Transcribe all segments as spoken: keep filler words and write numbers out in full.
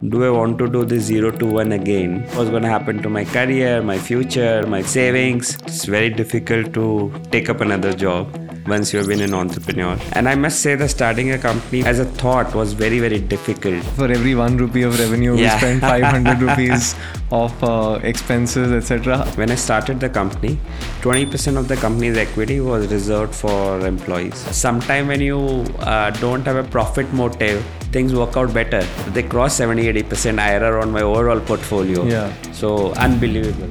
do I want to do this zero to one again? What's going to happen to my career, my future, my savings? It's very difficult to take up another job once you've been an entrepreneur. And I must say that starting a company as a thought was very, very difficult. For every one rupee of revenue, Yeah. we spend five hundred rupees of uh, expenses, et cetera. When I started the company, twenty percent of the company's equity was reserved for employees. Sometime when you uh, don't have a profit motive, things work out better. They cross seventy to eighty percent I R R on my overall portfolio. Yeah. So unbelievable.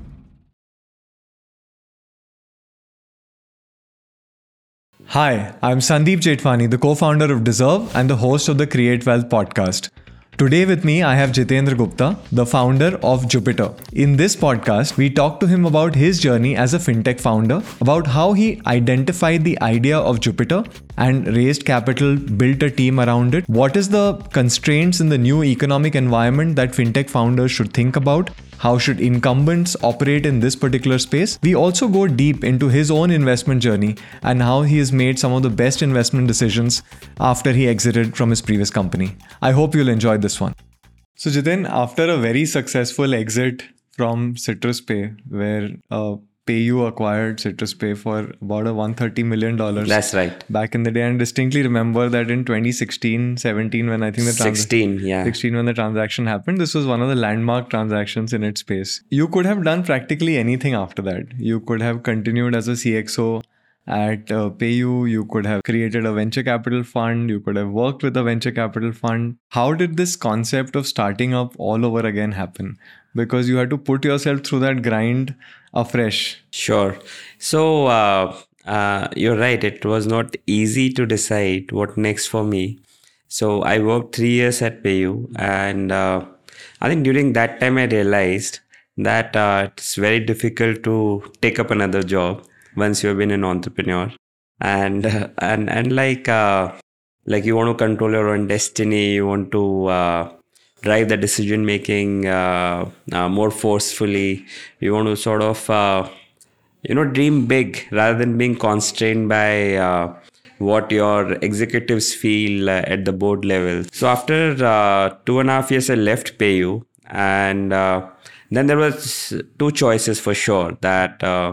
Hi, I'm Sandeep Jetwani, the co-founder of Deserve and the host of the Create Wealth podcast. Today with me, I have Jitendra Gupta, the founder of Jupiter. In this podcast, we talk to him about his journey as a fintech founder, about how he identified the idea of Jupiter and raised capital, built a team around it. What is the constraints in the new economic environment that fintech founders should think about? How should incumbents operate in this particular space? We also go deep into his own investment journey and how he has made some of the best investment decisions after he exited from his previous company. I hope you'll enjoy this one. So Jiten, after a very successful exit from CitrusPay, where uh, PayU acquired CitrusPay for about a one hundred thirty million dollars. That's right. Back in the day, and distinctly remember that in twenty sixteen, seventeen, when I think the trans- sixteen, yeah. sixteen when the transaction happened, this was one of the landmark transactions in its space. You could have done practically anything after that. You could have continued as a C X O at uh, PayU. You could have created a venture capital fund. You could have worked with a venture capital fund. How did this concept of starting up all over again happen? Because you had to put yourself through that grind afresh. Sure. So uh, uh, you're right. It was not easy to decide what next for me. So I worked three years at PayU, and uh, I think during that time I realized that uh, it's very difficult to take up another job once you've been an entrepreneur, and uh, and and like uh, like you want to control your own destiny. You want to uh, drive the decision making uh, uh, more forcefully. You want to sort of uh, you know dream big rather than being constrained by uh, what your executives feel uh, at the board level. So after uh, two and a half years, I left PayU, and uh, then there was two choices for sure, that uh,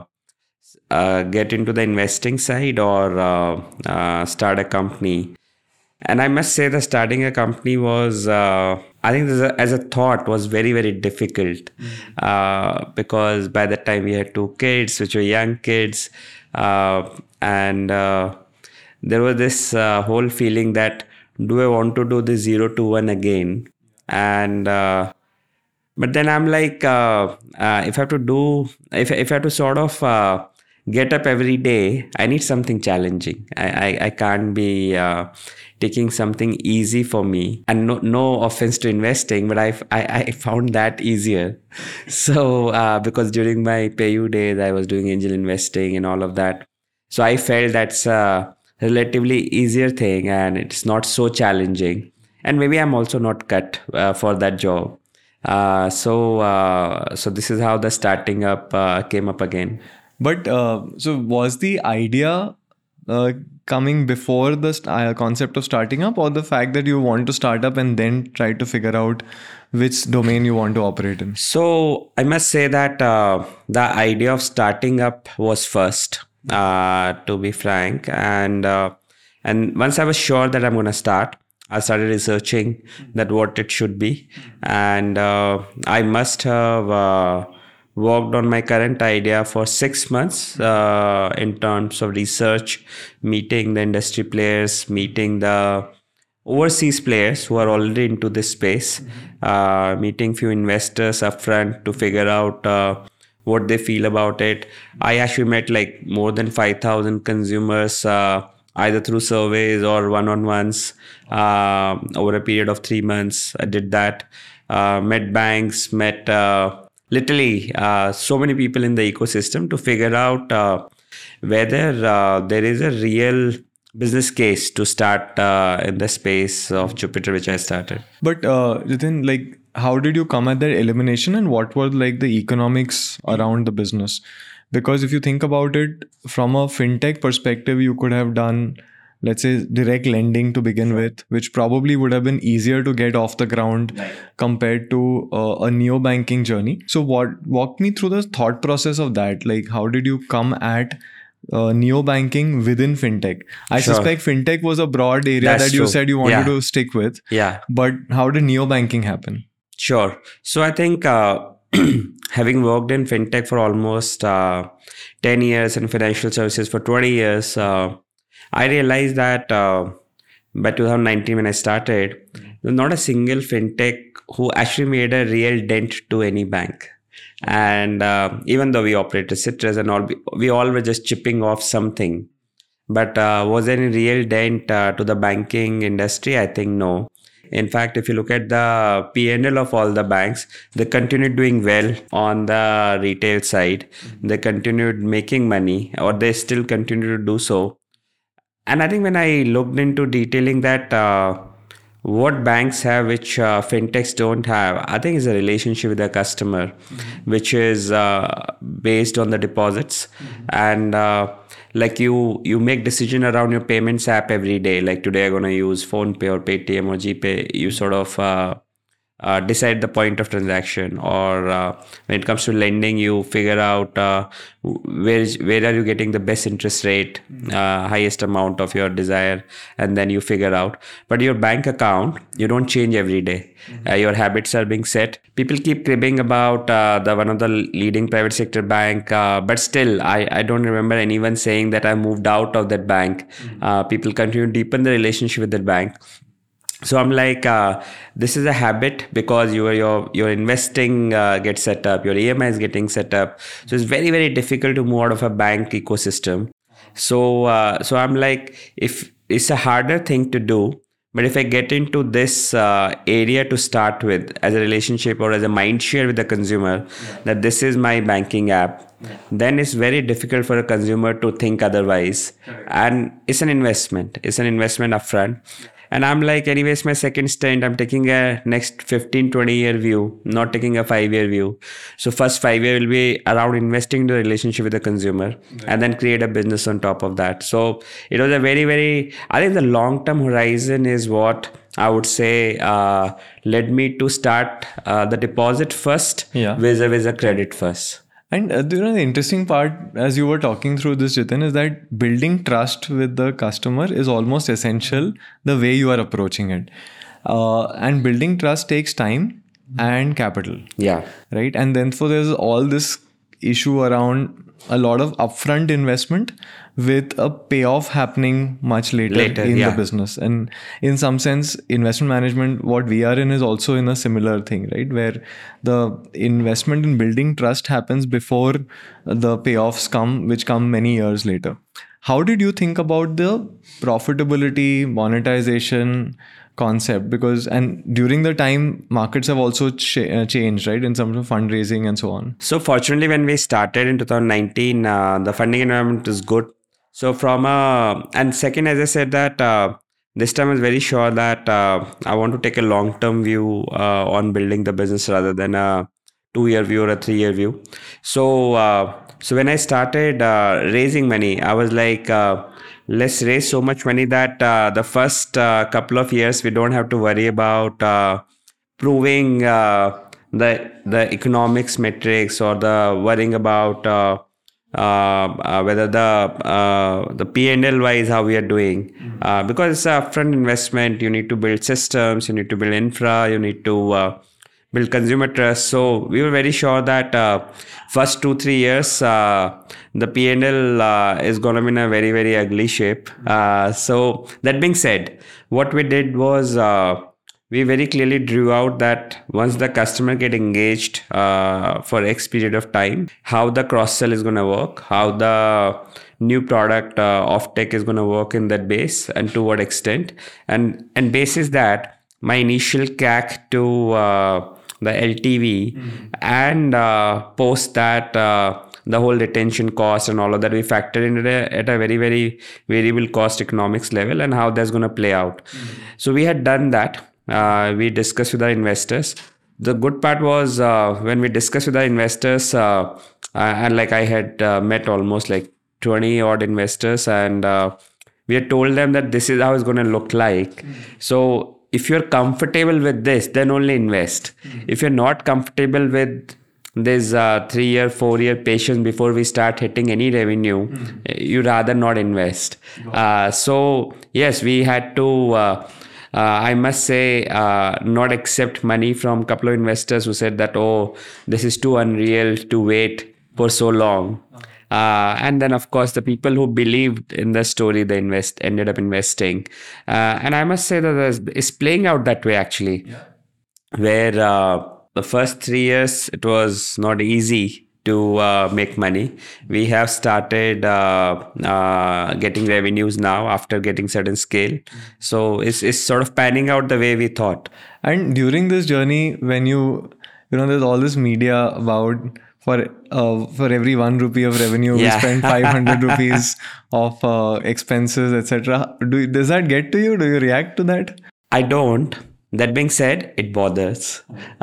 uh, get into the investing side or uh, uh, start a company. And I must say that starting a company was, uh, I think this, as a thought, was very, very difficult. Mm-hmm. uh, because by the time we had two kids, which were young kids, uh, and uh, there was this uh, whole feeling that, do I want to do the zero to one again? And uh, but then I'm like, uh, uh, if I have to do, if, if I have to sort of uh, get up every day, I need something challenging. I, I, I can't be uh, taking something easy for me. And no, no offense to investing, but I, I, I found that easier. So uh, because during my PayU days, I was doing angel investing and all of that. So I felt that's a relatively easier thing and it's not so challenging. And maybe I'm also not cut uh, for that job. Uh, so uh, so this is how the starting up uh, came up again. But uh, so was the idea uh, coming before the st- uh, concept of starting up, or the fact that you want to start up and then try to figure out which domain you want to operate in? So I must say that uh, the idea of starting up was first, uh, to be frank. And, uh, and once I was sure that I'm going to start, I started researching that what it should be. And uh, I must have uh, worked on my current idea for six months uh, in terms of research, meeting the industry players, meeting the overseas players who are already into this space, uh, meeting few investors upfront to figure out uh, what they feel about it. I actually met like more than five thousand consumers uh, either through surveys or one-on-ones uh, over a period of three months. I did that. Uh, met banks, met uh, literally uh, so many people in the ecosystem to figure out uh, whether uh, there is a real business case to start uh, in the space of Jupiter, which I started. But uh, Jiten, like, how did you come at that elimination, and what were like the economics around the business? Because if you think about it from a fintech perspective, you could have done let's say, direct lending to begin with, which probably would have been easier to get off the ground Right. compared to uh, a neo-banking journey. So what walk me through the thought process of that. Like, how did you come at uh, neo-banking within fintech? I Sure. suspect fintech was a broad area That's that you true. said you wanted Yeah. to stick with. Yeah. But how did neo-banking happen? Sure. So I think uh, having worked in fintech for almost uh, ten years and financial services for twenty years, uh, I realized that uh, by two thousand nineteen when I started, there's not a single fintech who actually made a real dent to any bank. And uh, even though we operated Citrus and all, we, we all were just chipping off something. But uh, was there any real dent uh, to the banking industry? I think no. In fact, if you look at the P and L of all the banks, they continued doing well on the retail side. They continued making money, or they still continue to do so. And I think when I looked into detailing that, uh, what banks have which uh, fintechs don't have, I think is a relationship with the customer, mm-hmm. which is uh, based on the deposits. Mm-hmm. And uh, like you you make decision around your payments app every day. Like today I'm going to use PhonePe or Paytm or GPay. You sort of uh, uh, decide the point of transaction. Or uh, when it comes to lending, you figure out uh, where is where are you getting the best interest rate, uh, highest amount of your desire, and then you figure out. But your bank account, you don't change every day. Mm-hmm. Uh, your habits are being set. People keep cribbing about uh, the one of the leading private sector bank, uh, but still, I, I don't remember anyone saying that I moved out of that bank. Mm-hmm. Uh, people continue to deepen the relationship with that bank. So I'm like, uh, this is a habit because your your your investing uh, gets set up, your E M I is getting set up. So it's very very difficult to move out of a bank ecosystem. So uh, so I'm like, if it's a harder thing to do, but if I get into this uh, area to start with as a relationship or as a mind share with the consumer, yeah. that this is my banking app, yeah. then it's very difficult for a consumer to think otherwise. Correct. And it's an investment. It's an investment upfront. Yeah. And I'm like, anyways, my second stint, I'm taking a next fifteen, twenty year view, not taking a five year view. So first five year will be around investing in the relationship with the consumer, right. and then create a business on top of that. So it was a very, very, I think the long-term horizon is what I would say uh, led me to start uh, the deposit first, yeah. vis-a-vis a credit first. And uh, you know, the interesting part as you were talking through this, Jitin, is that building trust with the customer is almost essential the way you are approaching it. Uh, and building trust takes time and capital. Yeah. Right. And then so there's all this issue around a lot of upfront investment with a payoff happening much later, later in yeah. the business. And in some sense, investment management, what we are in, is also in a similar thing, right? Where the investment in building trust happens before the payoffs come, which come many years later. How did you think about the profitability, monetization concept? Because, and during the time, markets have also ch- uh, changed, right? In terms of fundraising and so on. So fortunately, when we started in two thousand nineteen, uh, the funding environment is good. So from a, and second, as I said that, uh, this time I was very sure that uh, I want to take a long-term view uh, on building the business rather than a two-year view or a three-year view. So, uh, so when I started uh, raising money, I was like, uh, let's raise so much money that uh, the first uh, couple of years we don't have to worry about uh, proving uh, the the economics metrics or the worrying about uh, uh, uh, whether the uh, the P and L wise how we are doing, mm-hmm. uh, because it's a upfront investment. You need to build systems, you need to build infra, you need to uh, build consumer trust. So we were very sure that uh, first two three years uh, the P and L uh, is going to be in a very very ugly shape. Uh, so that being said, what we did was uh, we very clearly drew out that once the customer get engaged uh, for X period of time, how the cross sell is going to work, how the new product uh, offtake is going to work in that base, and to what extent, and and basis that my initial C A C to uh, the L T V, mm-hmm. and uh, post that uh, the whole retention cost and all of that, we factor in it at a very very variable cost economics level and how that's going to play out. Mm-hmm. So we had done that. Uh, we discussed with our investors. The good part was uh, when we discussed with our investors, uh, uh, and like I had uh, met almost like twenty odd investors, and uh, We had told them that this is how it's going to look like. Mm. So if you're comfortable with this, then only invest. Mm. If you're not comfortable with this uh, three-year, four-year patience before we start hitting any revenue, mm. you rather not invest. Wow. Uh, so yes, we had to, uh, uh, I must say, uh, not accept money from a couple of investors who said that, oh, this is too unreal to wait for so long. Uh, and then, of course, the people who believed in the story, they invest ended up investing. Uh, and I must say that it's playing out that way, actually, yeah. where uh, the first three years, it was not easy to uh, make money. We have started uh, uh, getting revenues now after getting certain scale. So it's, it's sort of panning out the way we thought. And during this journey, when you, you know, there's all this media about For uh, for every one rupee of revenue, yeah. we spend five hundred rupees of uh, expenses, et cetera. Do does that get to you? Do you react to that? I don't. That being said, it bothers.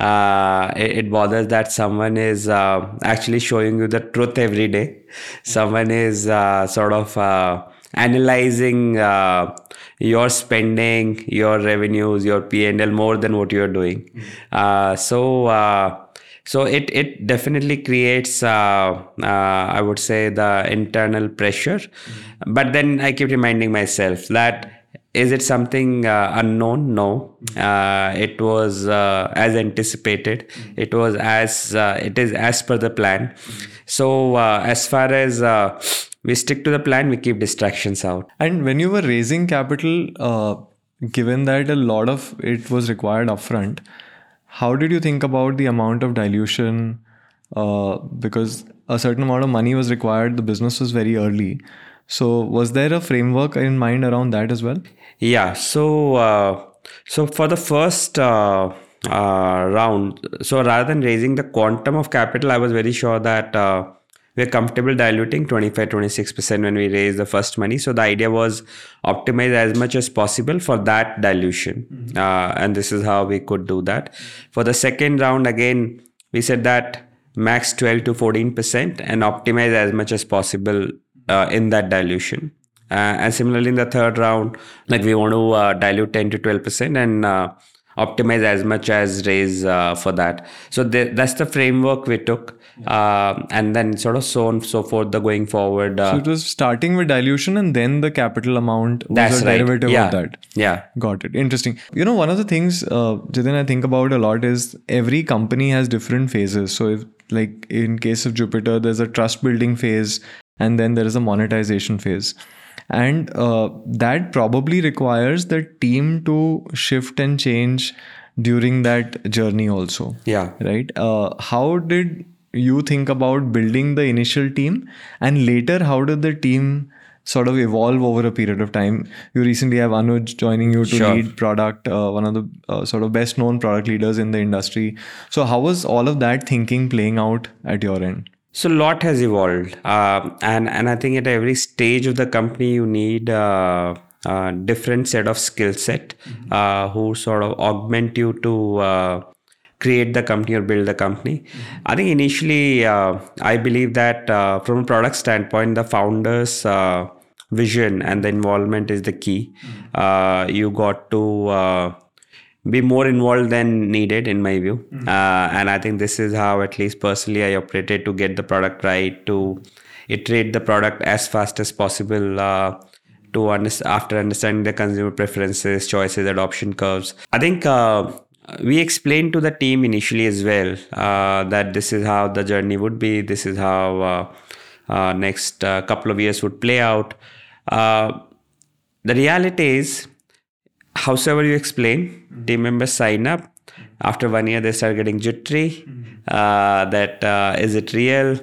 Uh, it, it bothers that someone is uh, actually showing you the truth every day. Someone is uh, sort of uh, analyzing uh, your spending, your revenues, your P and L more than what you're doing. Uh, so. Uh, So it it definitely creates, uh, uh, I would say, the internal pressure. Mm-hmm. But then I keep reminding myself that, is it something uh, unknown? No. Uh, it was uh, as anticipated. Mm-hmm. It was as, uh, it is as per the plan. Mm-hmm. So uh, as far as uh, we stick to the plan, we keep distractions out. And when you were raising capital, uh, given that a lot of it was required upfront, how did you think about the amount of dilution? Uh, because a certain amount of money was required. The business was very early. So was there a framework in mind around that as well? Yeah. So, uh, so for the first uh, uh, round, so rather than raising the quantum of capital, I was very sure that uh, we're comfortable diluting twenty-five, twenty-six percent when we raise the first money. So the idea was optimize as much as possible for that dilution. Mm-hmm. Uh, and this is how we could do that. For the second round, again, we said that max twelve to fourteen percent and optimize as much as possible uh, in that dilution. Uh, and similarly, in the third round, like we want to uh, dilute ten to twelve percent and uh, optimize as much as raise uh, for that. So th- that's the framework we took. Uh, and then sort of so on and so forth, the going forward. Uh, so it was starting with dilution and then the capital amount was that's a right. derivative yeah. of that. Yeah. Got it. Interesting. You know, one of the things, uh, Jitin, I think about a lot is every company has different phases. So if, like in case of Jupiter, there's a trust building phase and then there is a monetization phase. And uh, that probably requires the team to shift and change during that journey also. Yeah. Right. Uh, how did you think about building the initial team, and later how did the team sort of evolve over a period of time? You recently have Anuj joining you to sure. lead product, uh, one of the uh, sort of best known product leaders in the industry. So how was all of that thinking playing out at your end? So a lot has evolved, uh, and and I think at every stage of the company you need uh, a different set of skill set mm-hmm. uh, who sort of augment you to uh, create the company or build the company. Mm-hmm. I think initially uh, I believe that uh, from a product standpoint, the founder's uh, vision and the involvement is the key. Mm-hmm. Uh, you got to uh, be more involved than needed, in my view. Mm-hmm. Uh, and I think this is how, at least personally, I operated to get the product right, to iterate the product as fast as possible, uh, to under- after understanding the consumer preferences, choices, adoption curves. I think uh, we explained to the team initially as well uh, that this is how the journey would be. This is how uh, uh, next uh, couple of years would play out. Uh, the reality is, howsoever you explain, mm-hmm. team members sign up. After one year, they start getting jittery. Mm-hmm. Uh, that uh, is it real?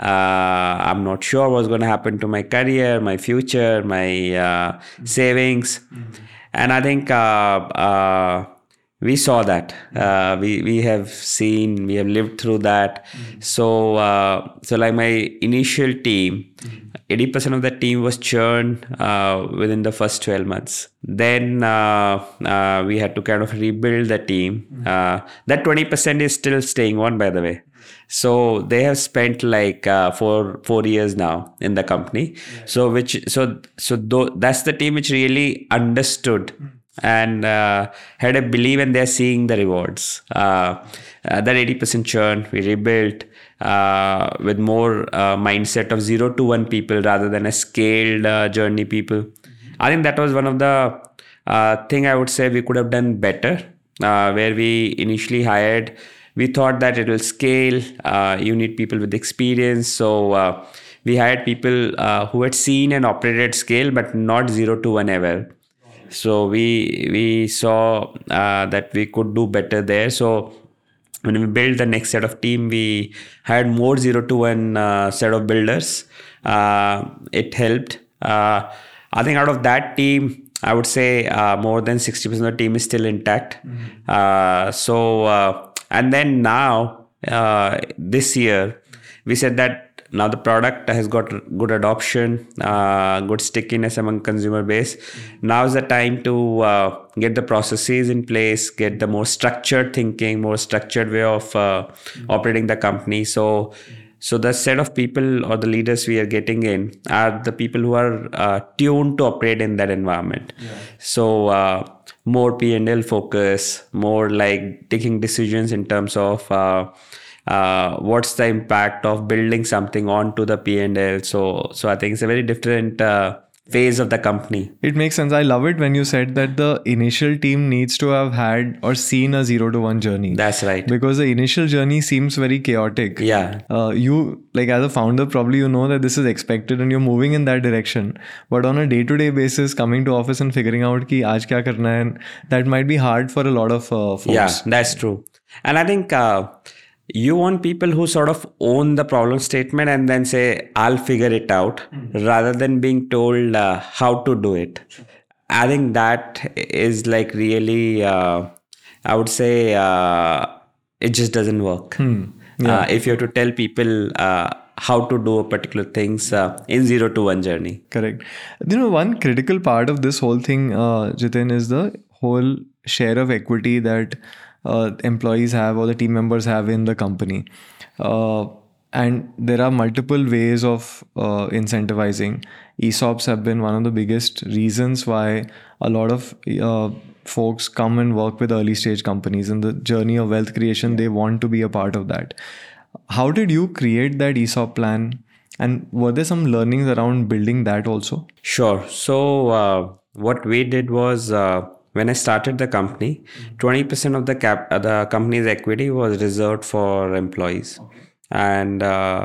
Uh, I'm not sure what's going to happen to my career, my future, my uh, mm-hmm. savings. Mm-hmm. And I think uh, uh, we saw that. Uh, we we have seen, we have lived through that. So uh, so like my initial team, eighty percent of the team was churned uh, within the first twelve months. Then uh, uh, we had to kind of rebuild the team. Uh, that twenty percent is still staying on, by the way. So they have spent like uh, four four years now in the company. So which so so th- that's the team which really understood and uh, had a belief, and they're seeing the rewards. Uh, uh, that eighty percent churn, we rebuilt uh, with more uh, mindset of zero to one people rather than a scaled uh, journey people. I think that was one of the uh, thing I would say we could have done better, uh, where we initially hired. We thought that it will scale. Uh, you need people with experience. So uh, we hired people uh, who had seen and operated scale, but not zero to one ever. So we we saw uh, that we could do better there. So when we built the next set of team, we had more zero to one uh, set of builders. Uh, it helped. Uh, I think out of that team, I would say uh, more than sixty percent of the team is still intact. Mm-hmm. Uh, so uh, and then now uh, this year, we said that now the product has got good adoption, uh, good stickiness among consumer base. Now is the time to uh, get the processes in place, get the more structured thinking, more structured way of uh, mm-hmm. operating the company. So, so the set of people or the leaders we are getting in are the people who are uh, tuned to operate in that environment. Yeah. So uh, more P and L focus, more like taking decisions in terms of uh, Uh, what's the impact of building something onto the P and L. So so I think it's a very different uh, phase of the company. It makes sense. I love it when you said that the initial team needs to have had or seen a zero to one journey. That's right. Because the initial journey seems very chaotic. Yeah. Uh, you, like as a founder, probably you know that this is expected and you're moving in that direction. But on a day-to-day basis, coming to office and figuring out ki aaj kya karna hai, that might be hard for a lot of uh, folks. Yeah, that's true. And I think uh, you want people who sort of own the problem statement and then say, I'll figure it out, mm-hmm. rather than being told uh, how to do it. I think that is like really, uh, I would say, uh, it just doesn't work. Hmm. Yeah. Uh, if you have to tell people uh, how to do a particular things uh, in zero to one journey. Correct. You know, one critical part of this whole thing, uh, Jitin, is the whole share of equity that Uh, employees have or the team members have in the company. Uh, and there are multiple ways of uh, incentivizing. E S O Ps have been one of the biggest reasons why a lot of uh, folks come and work with early stage companies. In the journey of wealth creation, they want to be a part of that. How did you create that E S O P plan? And were there some learnings around building that also? Sure. So uh, what we did was... Uh, When I started the company, twenty percent of the cap, uh, the company's equity was reserved for employees. Okay. And uh,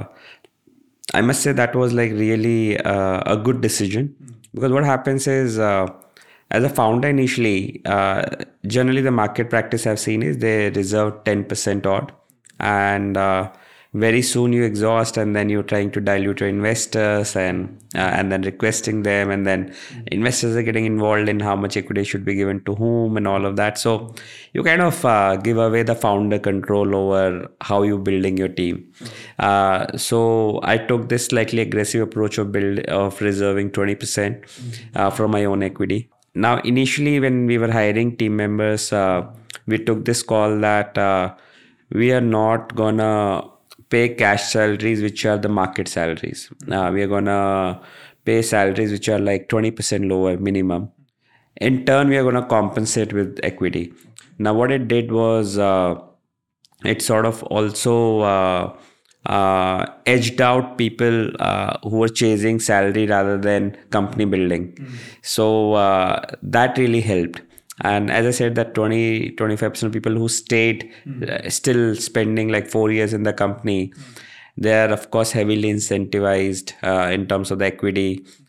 I must say that was like really uh, a good decision, because what happens is, uh, as a founder initially, uh, generally the market practice I've seen is they reserve ten percent odd, and uh, very soon you exhaust, and then you're trying to dilute your investors and uh, and then requesting them, and then mm-hmm. investors are getting involved in how much equity should be given to whom and all of that. So you kind of uh, give away the founder control over how you're building your team. Mm-hmm. Uh, so I took this slightly aggressive approach of build of reserving twenty percent mm-hmm. uh, from my own equity. Now initially when we were hiring team members, uh, we took this call that uh, we are not gonna pay cash salaries which are the market salaries. Uh, we are gonna pay salaries which are like twenty percent lower minimum. In turn, we are gonna compensate with equity. Now, what it did was uh, it sort of also uh, uh, edged out people uh, who were chasing salary rather than company building. Mm-hmm. So uh, that really helped. And as I said, that twenty to twenty-five percent of people who stayed, mm-hmm. uh, still spending like four years in the company, mm-hmm. they are of course heavily incentivized uh, in terms of the equity.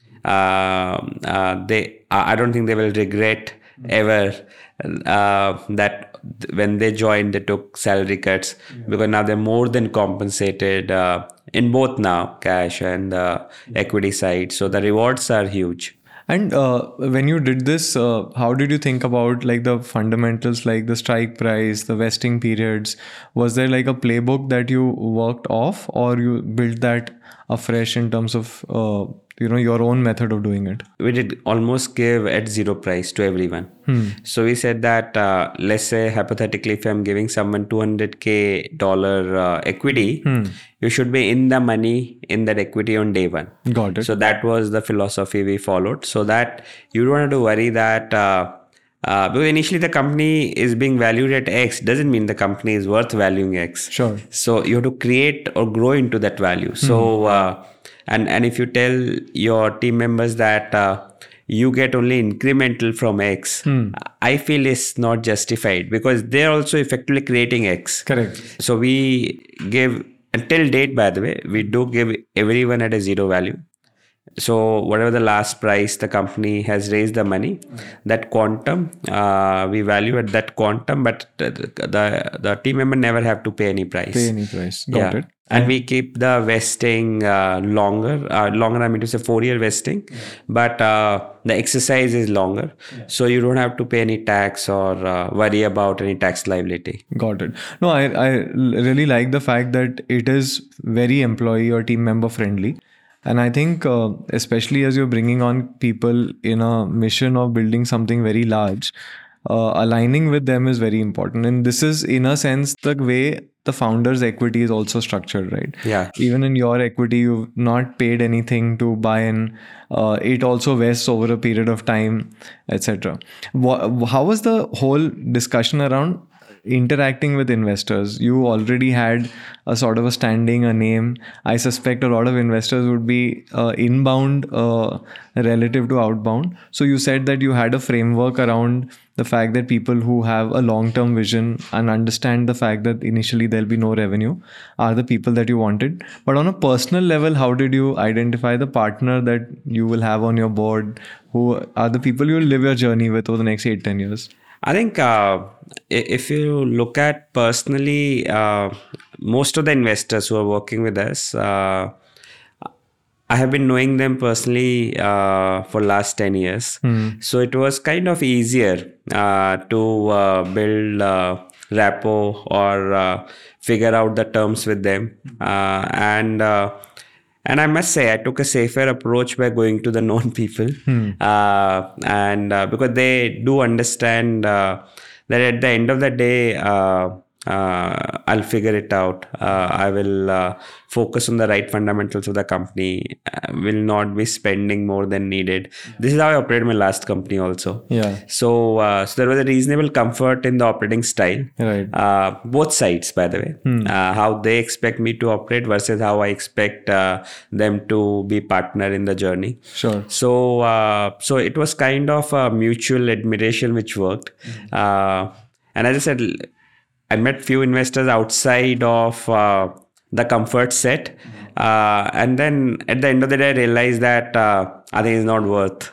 Uh, uh, they, I don't think they will regret mm-hmm. ever uh, that when they joined, they took salary cuts, yeah. because now they're more than compensated uh, in both now cash and uh, yeah. equity side. So the rewards are huge. And uh, when you did this, uh, how did you think about like the fundamentals, like the strike price, the vesting periods? Was there like a playbook that you worked off, or you built that afresh in terms of uh, you know your own method of doing it? We did almost give at zero price to everyone. Hmm. So we said that uh, let's say hypothetically, if I'm giving someone two hundred k dollar uh, equity, Hmm. you should be in the money in that equity on day one. Got it. So that was the philosophy we followed, so that you don't have to worry that uh, uh, because initially the company is being valued at X doesn't mean the company is worth valuing X. Sure. So you have to create or grow into that value. So uh, and and if you tell your team members that uh, you get only incremental from X, I feel is not justified because they're also effectively creating X. Correct. So we give until date, by the way, we do give everyone at a zero value. So whatever the last price the company has raised the money, that quantum uh, we value at that quantum, but the, the the team member never have to pay any price. Pay any price. Got Yeah. it. And we keep the vesting uh, longer. Uh, longer, I mean to say four-year vesting, but uh, the exercise is longer, so you don't have to pay any tax or uh, worry about any tax liability. Got it. No, I, I really like the fact that it is very employee or team member friendly. And I think, uh, especially as you're bringing on people in a mission of building something very large, uh, aligning with them is very important. And this is, in a sense, the way the founder's equity is also structured, right? Yeah. Even in your equity, you've not paid anything to buy in. Uh, it also vests over a period of time, et cetera. How was the whole discussion around interacting with investors? You already had a sort of a standing, a name. I suspect a lot of investors would be uh, inbound uh, relative to outbound. So you said that you had a framework around the fact that people who have a long-term vision and understand the fact that initially there'll be no revenue are the people that you wanted. But on a personal level, how did you identify the partner that you will have on your board, who are the people you will live your journey with over the next eight, ten years? I think uh, if you look at personally, uh, most of the investors who are working with us, uh, I have been knowing them personally uh, for last ten years. Hmm. So it was kind of easier uh, to uh, build uh, rapport or uh, figure out the terms with them. Uh, and uh, And I must say, I took a safer approach by going to the known people. Hmm. Uh, and uh, because they do understand uh, that at the end of the day, uh, uh, I'll figure it out. Uh, I will uh, focus on the right fundamentals of the company. I will not be spending more than needed. This is how I operated my last company also. Yeah. So, uh, so there was a reasonable comfort in the operating style. Right. Uh, both sides, by the way, uh, how they expect me to operate versus how I expect uh, them to be partner in the journey. Sure. So, uh, so it was kind of a mutual admiration which worked. Uh, and as I said, I met few investors outside of uh, the comfort set. Uh, and then at the end of the day, I realized that uh, I think it's not worth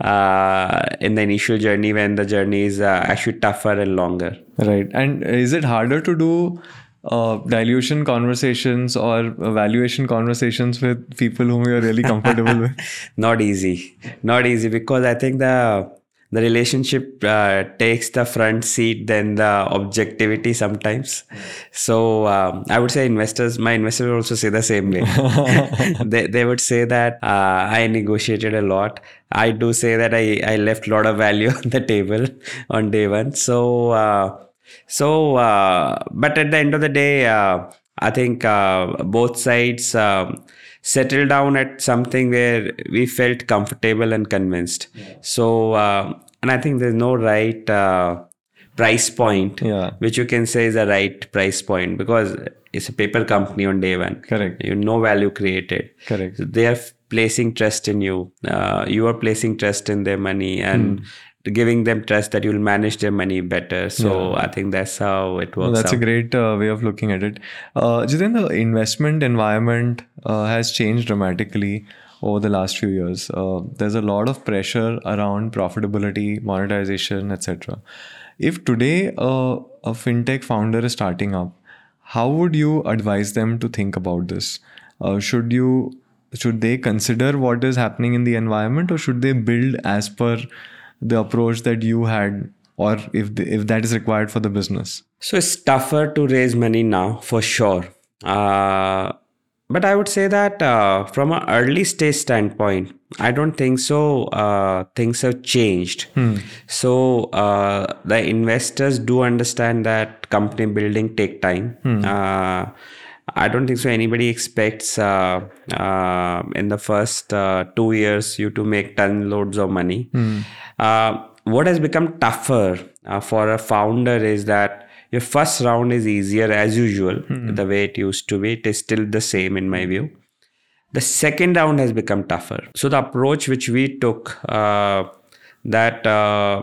uh, in the initial journey when the journey is uh, actually tougher and longer. Right. And is it harder to do uh, dilution conversations or valuation conversations with people whom you're really comfortable with? Not easy. Not easy because I think the the relationship uh, takes the front seat than the objectivity sometimes. So um, I would say investors, my investors would also say the same way. they, they would say that uh, I negotiated a lot. I do say that I, I left a lot of value on the table on day one. So, uh, so uh, but at the end of the day, uh, I think uh, both sides um, settled down at something where we felt comfortable and convinced. Yeah. So, uh, and I think there's no right uh, price point, yeah. which you can say is a right price point because it's a paper company on day one. Correct. You no value created. Correct. So they are placing trust in you. Uh, you are placing trust in their money and. Hmm. Giving them trust that you'll manage their money better. So yeah. I think that's how it works. Well, that's out. a great uh, way of looking at it. Uh, Jiten, the investment environment uh, has changed dramatically over the last few years. Uh, there's a lot of pressure around profitability, monetization, et cetera. If today uh, a fintech founder is starting up, how would you advise them to think about this? Uh, should you should they consider what is happening in the environment, or should they build as per the approach that you had, or if the, if that is required for the business? So it's tougher to raise money now for sure. Uh, but I would say that uh, from an early stage standpoint, I don't think so. Uh, things have changed. Hmm. So uh, the investors do understand that company building take time. Hmm. Uh, I don't think so. Anybody expects uh, uh, in the first uh, two years you to make ton loads of money. Hmm. Uh, what has become tougher uh, for a founder is that your first round is easier as usual, Hmm. the way it used to be. It is still the same in my view. The second round has become tougher. So the approach which we took, uh, that uh,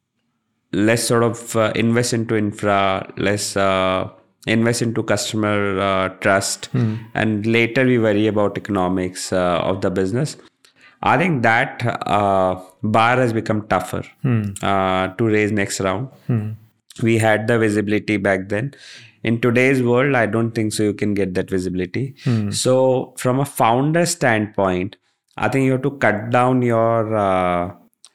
let's sort of uh, invest into infra, let's uh, invest into customer uh, trust, Hmm. and later we worry about economics uh, of the business. I think that uh, bar has become tougher Hmm. uh, to raise next round. Hmm. We had the visibility back then. In today's world, I don't think so you can get that visibility. Hmm. So from a founder standpoint, I think you have to cut down your uh,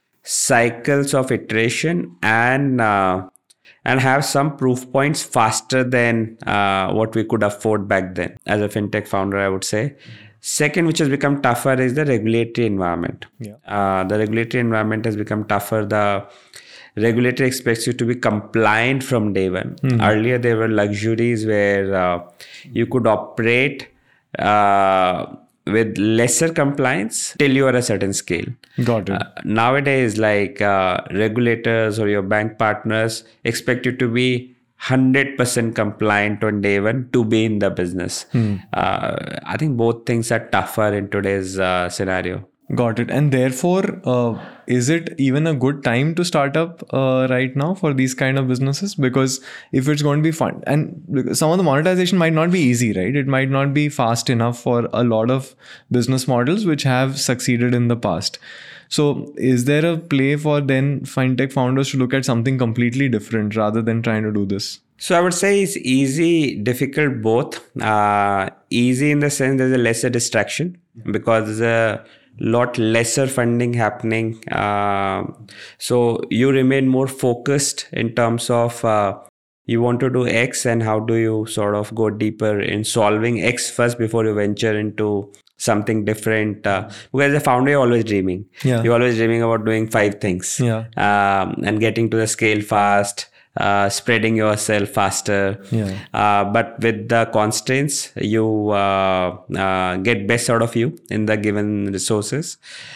cycles of iteration and uh, and have some proof points faster than uh, what we could afford back then as a fintech founder, I would say. Second, which has become tougher, is the regulatory environment. Yeah. Uh, the regulatory environment has become tougher. The regulator expects you to be compliant from day one. Hmm. Earlier, there were luxuries where uh, you could operate uh, with lesser compliance till you are a certain scale. Got it. Uh, nowadays, like uh, regulators or your bank partners expect you to be one hundred percent compliant on day one to be in the business. Hmm. Uh, I think both things are tougher in today's uh, scenario. Got it. And therefore, uh, is it even a good time to start up uh, right now for these kind of businesses? Because if it's going to be fun, and some of the monetization might not be easy, right? It might not be fast enough for a lot of business models which have succeeded in the past. So is there a play for then fintech founders to look at something completely different rather than trying to do this? So I would say it's easy, difficult, both. Uh, easy in the sense there's a lesser distraction because there's a lot lesser funding happening. Uh, so you remain more focused in terms of uh, you want to do X and how do you sort of go deeper in solving X first before you venture into something different. Uh, because as a founder, you're always dreaming. Yeah. You're always dreaming about doing five things Yeah. um, and getting to the scale fast. Uh, spreading yourself faster. Yeah. Uh, but with the constraints, you uh, uh, get best out of you in the given resources.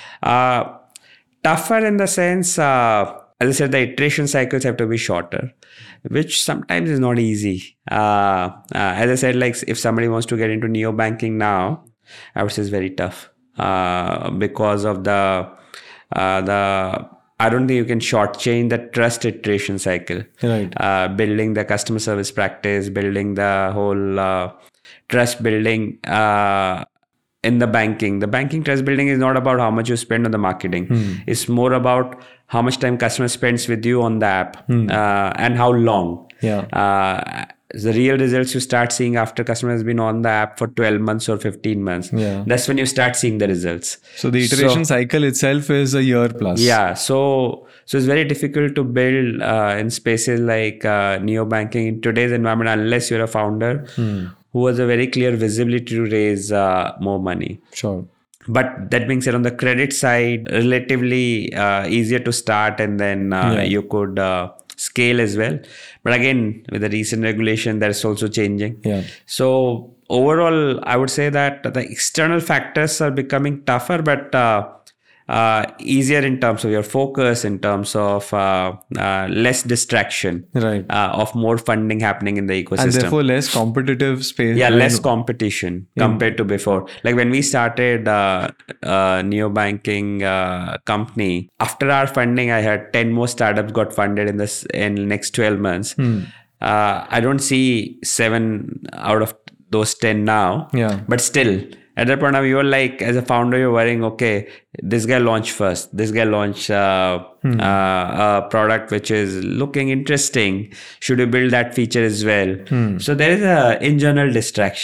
Uh, tougher in the sense, uh, as I said, the iteration cycles have to be shorter, which sometimes is not easy. Uh, uh, as I said, like if somebody wants to get into neobanking now, I would say it's very tough uh, because of the uh, the I don't think you can shortchange the trust iteration cycle. Right. Uh, building the customer service practice, building the whole uh, trust building uh, in the banking. The banking trust building is not about how much you spend on the marketing. Hmm. It's more about how much time customer spends with you on the app Hmm. uh, and how long. Yeah. Uh, the real results you start seeing after customer has been on the app for twelve months or fifteen months. Yeah. That's when you start seeing the results. So the iteration So- cycle itself is a year plus. Yeah, so so it's very difficult to build uh, in spaces like uh, neobanking in today's environment unless you're a founder Hmm. who has a very clear visibility to raise uh, more money. Sure. But that being said, on the credit side, relatively uh, easier to start, and then uh, Yeah. you could uh, scale as well. But again, with the recent regulation, that's also changing. Yeah. So overall, I would say that the external factors are becoming tougher, but uh, uh, easier in terms of your focus, in terms of uh, uh, less distraction, Right. uh, of more funding happening in the ecosystem. And therefore less competitive space. Yeah, when- less competition compared to before. Like when we started uh, uh, neobanking uh, company, after our funding, I had ten more startups got funded in this in next twelve months. Hmm. Uh, I don't see seven out of those ten now. Yeah. But still, at that point of view, you're like, as a founder, you're worrying, okay, this guy launched first. This guy launched uh, Hmm. uh, a product which is looking interesting. Should you build that feature as well? Hmm. So there is a in general distraction.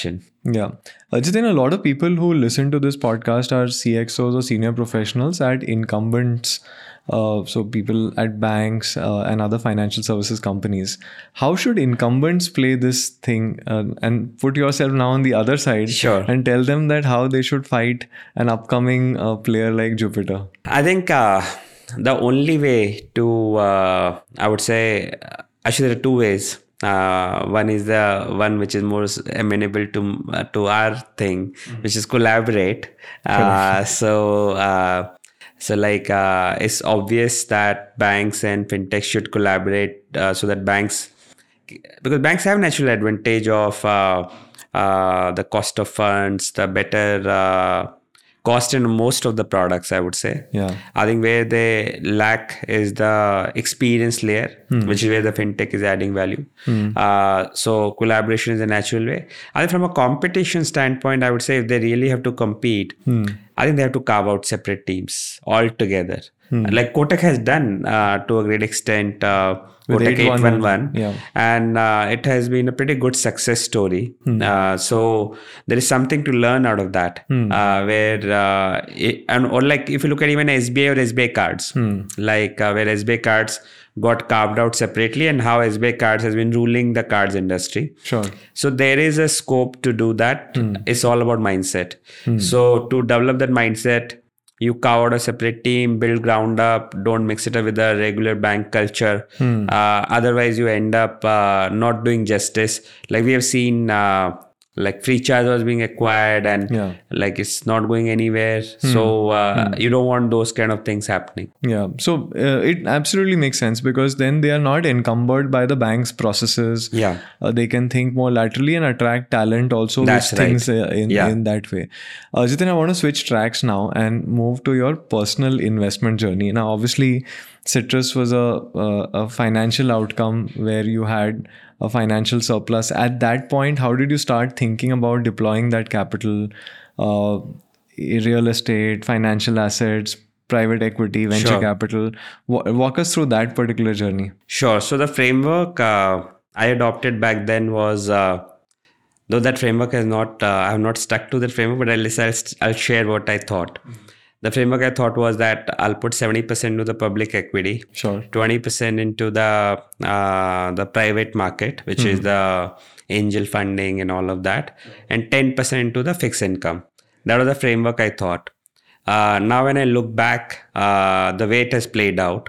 Yeah. Uh, Jitin, a lot of people who listen to this podcast are C X Os or senior professionals at incumbents. Uh, so people at banks uh, and other financial services companies. How should incumbents play this thing uh, and put yourself now on the other side Sure. and tell them that how they should fight an upcoming uh, player like Jupiter? I think uh, the only way to, uh, I would say, uh, actually there are two ways. Uh, one is the one which is more amenable to uh, to our thing, which is collaborate. Uh, so uh, so like uh, it's obvious that banks and fintech should collaborate uh, so that banks, because banks have natural advantage of uh, uh, the cost of funds, the better uh, cost in most of the products, I would say. Yeah. I think where they lack is the experience layer, which is where the fintech is adding value. Uh, so collaboration is a natural way. I think from a competition standpoint, I would say if they really have to compete, I think they have to carve out separate teams altogether. Like Kotak has done uh, to a great extent. Uh, Kotak eight one one, yeah. and uh, it has been a pretty good success story. Uh, so there is something to learn out of that. Uh, where uh, it, and or like if you look at even S B I or S B I cards, like uh, where S B I cards got carved out separately, and how S B I cards has been ruling the cards industry. Sure. So there is a scope to do that. It's all about mindset. So to develop that mindset, you carve out a separate team, build ground up, don't mix it up with the regular bank culture. Uh, otherwise, you end up uh, not doing justice. Like we have seen, uh, like Freecharge was being acquired and Yeah. like it's not going anywhere. So uh, you don't want those kind of things happening. Yeah, so uh, it absolutely makes sense because then they are not encumbered by the bank's processes. Yeah. Uh, they can think more laterally and attract talent also, That's which things right. uh, in, Yeah. in that way. Uh, Jitin, I want to switch tracks now and move to your personal investment journey. Now, obviously, Citrus was a, a, a financial outcome where you had a financial surplus. At that point, how did you start thinking about deploying that capital, uh, real estate, financial assets, private equity, venture Sure. capital? Wa- Walk us through that particular journey. Sure. So the framework uh, I adopted back then was, uh, though that framework has not, uh, I have not stuck to that framework, but at least I'll, I'll share what I thought. The framework I thought was that I'll put seventy percent into the public equity, Sure. twenty percent into the uh, the private market, which is the angel funding and all of that, and ten percent into the fixed income. That was the framework I thought. Uh, now, when I look back, uh, the way it has played out,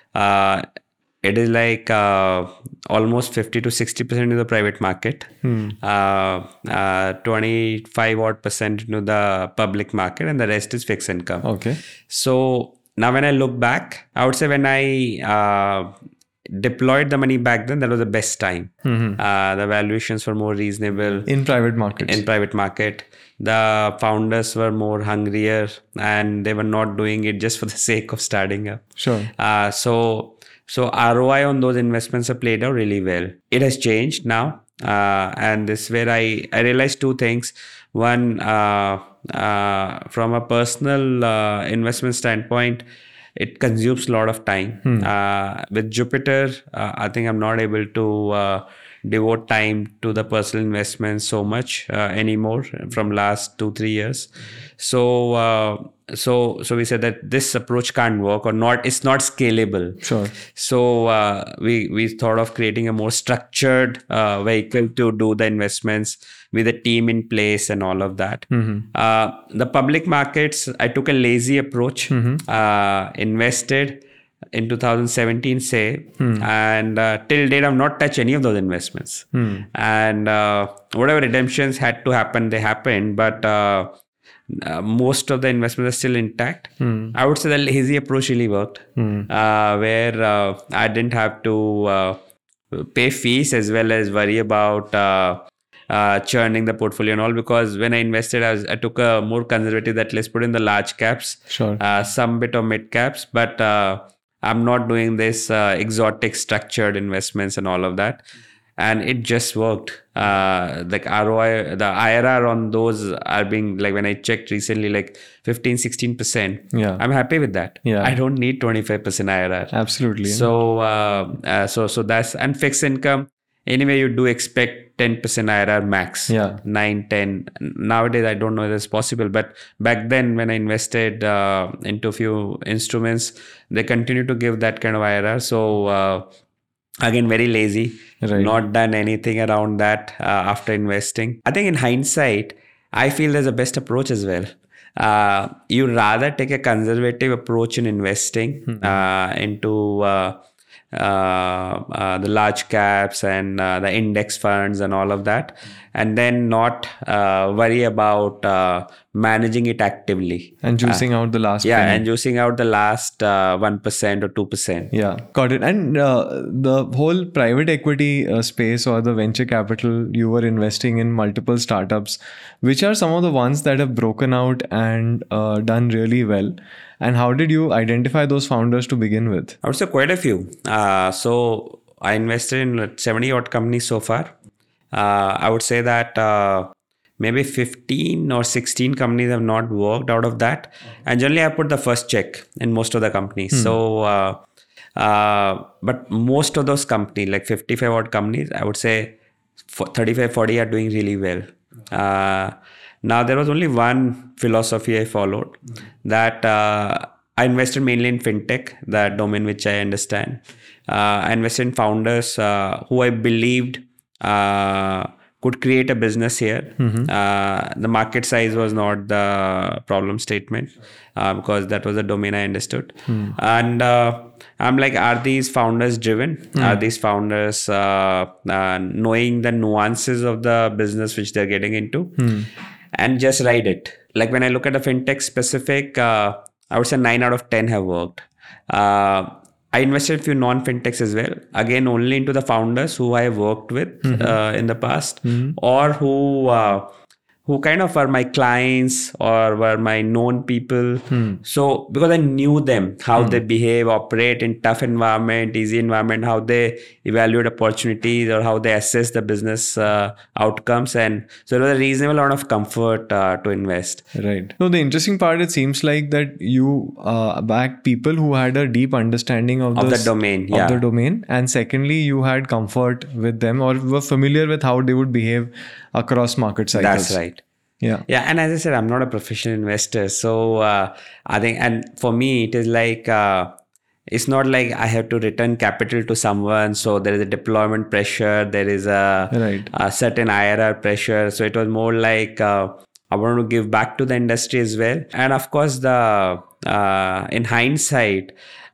uh, it is like uh, almost fifty to sixty percent in the private market, uh, uh, twenty-five odd percent into the public market, and the rest is fixed income. Okay. So now when I look back, I would say when I uh, deployed the money back then, that was the best time. Uh, the valuations were more reasonable In private markets. in private market. The founders were more hungrier and they were not doing it just for the sake of starting up. Sure. Uh, so so R O I on those investments have played out really well. It has changed now. Uh, and this is where I, I realized two things. One, uh, uh, from a personal uh, investment standpoint, it consumes a lot of time. Uh, with Jupiter, uh, I think I'm not able to uh, devote time to the personal investments so much uh, anymore from last two, three years. So, uh, so, so we said that this approach can't work or not. It's not scalable. Sure. So uh, we we thought of creating a more structured uh, vehicle to do the investments with a team in place and all of that. Uh, the public markets, I took a lazy approach. Uh, invested in two thousand seventeen, say, and uh, till date I've not touched any of those investments. And uh, whatever redemptions had to happen, they happened. But uh, uh, most of the investments are still intact. I would say the lazy approach really worked, uh, where uh, I didn't have to uh, pay fees as well as worry about uh, uh, churning the portfolio and all. Because when I invested, I, was, I took a more conservative that let's put in the large caps, Sure. uh, some bit of mid caps, but uh, I'm not doing this uh, exotic structured investments and all of that. And it just worked. Uh, like R O I, the I R R on those are being, like when I checked recently, like fifteen, sixteen percent. Yeah. I'm happy with that. Yeah. I don't need twenty-five percent I R R. Absolutely. So, uh, uh, so, so that's, and fixed income, anyway, you do expect ten percent I R R max. Yeah. nine, ten. Nowadays, I don't know if it's possible. But back then, when I invested uh, into a few instruments, they continue to give that kind of I R R. So, uh, again, very lazy. Right. Not done anything around that uh, after investing. I think in hindsight, I feel there's a best approach as well. Uh, you rather take a conservative approach in investing Mm-hmm. uh, into uh, uh, uh, the large caps and uh, the index funds and all of that, and then not uh, worry about uh, managing it actively. And juicing out the last Yeah, penny. and juicing out the last uh, one percent or two percent. Yeah, got it. And uh, the whole private equity uh, space or the venture capital, you were investing in multiple startups. Which are some of the ones that have broken out and uh, done really well? And how did you identify those founders to begin with? I would say quite a few. Uh, so I invested in seventy odd companies so far. Uh, I would say that uh, maybe fifteen or sixteen companies have not worked out of that. And generally, I put the first check in most of the companies. Hmm. So, uh, uh, but most of those companies, like fifty-five odd companies, I would say thirty-five, forty are doing really well. Uh, now, there was only one philosophy I followed, that uh, I invested mainly in fintech, the domain which I understand. Uh, I invested in founders uh, who I believed uh, could create a business here. Mm-hmm. Uh, the market size was not the problem statement uh, because that was a domain I understood. Mm. And uh, I'm like, are these founders driven? Mm. Are these founders uh, uh, knowing the nuances of the business which they're getting into? Mm. And just ride it. Like when I look at the fintech specific, uh, I would say nine out of ten have worked. Uh, I invested in a few non-fintechs as well. Again, only into the founders who I have worked with Mm-hmm. uh, in the past, Mm-hmm. or who uh, who kind of were my clients or were my known people. Hmm. So because I knew them, how they behave, operate in tough environment, easy environment, how they evaluate opportunities or how they assess the business uh, outcomes. And so there was a reasonable amount of comfort uh, to invest. Right. No, the interesting part, it seems like that you uh, backed people who had a deep understanding of, Of the s- domain, of yeah. the domain, and secondly, you had comfort with them or were familiar with how they would behave across market cycles. That's right. Yeah. Yeah, and as I said, I'm not a professional investor, so uh, I think, and for me, it is like uh, it's not like I have to return capital to someone. So there is a deployment pressure, there is a, Right. a certain I R R pressure. So it was more like uh, I want to give back to the industry as well. And of course, the uh, in hindsight,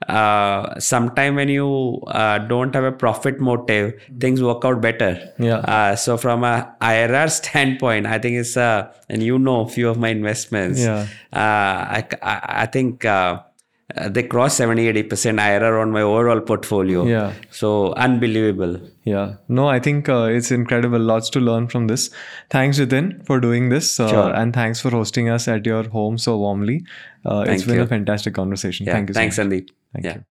uh, sometime when you uh, don't have a profit motive, things work out better. Yeah. Uh, so from a I R R standpoint, I think it's uh, and you know a few of my investments. Yeah. Uh, I, I, I think uh, uh, they cross seventy, eighty percent I R R on my overall portfolio. Yeah. So unbelievable. Yeah. No, I think uh, it's incredible. Lots to learn from this. Thanks, Jitin, for doing this. Uh, Sure. And thanks for hosting us at your home so warmly. Uh, it's Thank been you. a fantastic conversation. Yeah. Thank you so Thanks, much. Sandeep. Thank yeah. you.